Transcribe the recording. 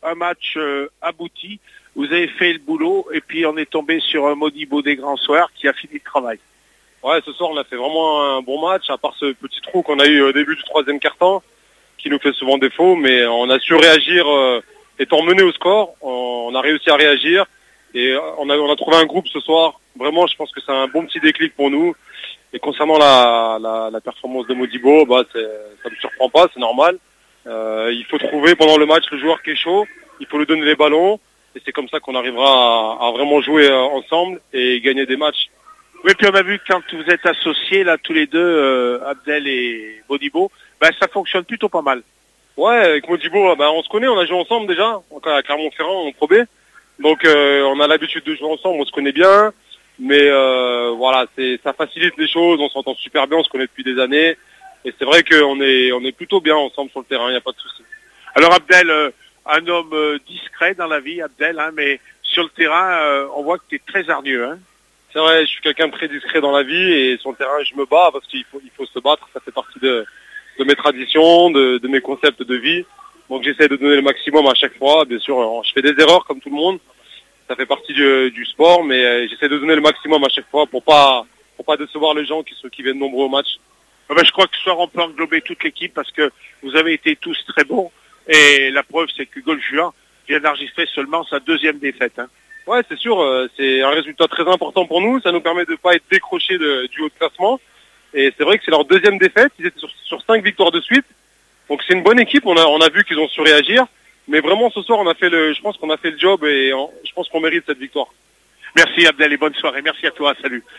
un match abouti. Vous avez fait le boulot et puis on est tombé sur un Modibo des Grands Soirs qui a fini le travail. Ouais, ce soir on a fait vraiment un bon match, à part ce petit trou qu'on a eu au début du troisième quart-temps, qui nous fait souvent défaut, mais on a su réagir étant mené au score. On a réussi à réagir et on a trouvé un groupe ce soir. Vraiment, je pense que c'est un bon petit déclic pour nous. Et concernant la performance de Modibo, ça ne me surprend pas, c'est normal. Il faut trouver pendant le match le joueur qui est chaud, il faut lui donner les ballons, et c'est comme ça qu'on arrivera à vraiment jouer ensemble et gagner des matchs. Oui, puis on a vu que quand vous êtes associés, là, tous les deux, Abdel et Modibo, ça fonctionne plutôt pas mal. Ouais, avec Modibo, on se connaît, on a joué ensemble déjà, à Clermont-Ferrand, en Pro B. Donc on a l'habitude de jouer ensemble, on se connaît bien. Mais voilà, ça facilite les choses, on s'entend super bien, on se connaît depuis des années. Et c'est vrai qu'on est plutôt bien ensemble sur le terrain, il n'y a pas de souci. Alors Abdel, un homme discret dans la vie, Abdel, mais sur le terrain, on voit que tu es très hargneux. Hein. C'est vrai, je suis quelqu'un de très discret dans la vie et sur le terrain, je me bats parce qu'il faut se battre, ça fait partie de mes traditions, de mes concepts de vie. Donc j'essaie de donner le maximum à chaque fois. Bien sûr, je fais des erreurs comme tout le monde. Ça fait partie du sport, mais j'essaie de donner le maximum à chaque fois pour pas décevoir les gens qui viennent nombreux au match. Je crois que ce soir on peut englober toute l'équipe parce que vous avez été tous très bons et la preuve c'est que Golf Juan vient d'enregistrer seulement sa deuxième défaite. Hein. Ouais, c'est sûr, c'est un résultat très important pour nous. Ça nous permet de pas être décrochés du haut de classement. Et c'est vrai que c'est leur deuxième défaite. Ils étaient sur 5 victoires de suite. Donc c'est une bonne équipe. On a vu qu'ils ont su réagir. Mais vraiment, ce soir, je pense qu'on a fait le job et je pense qu'on mérite cette victoire. Merci Abdel et bonne soirée. Merci à toi. Salut.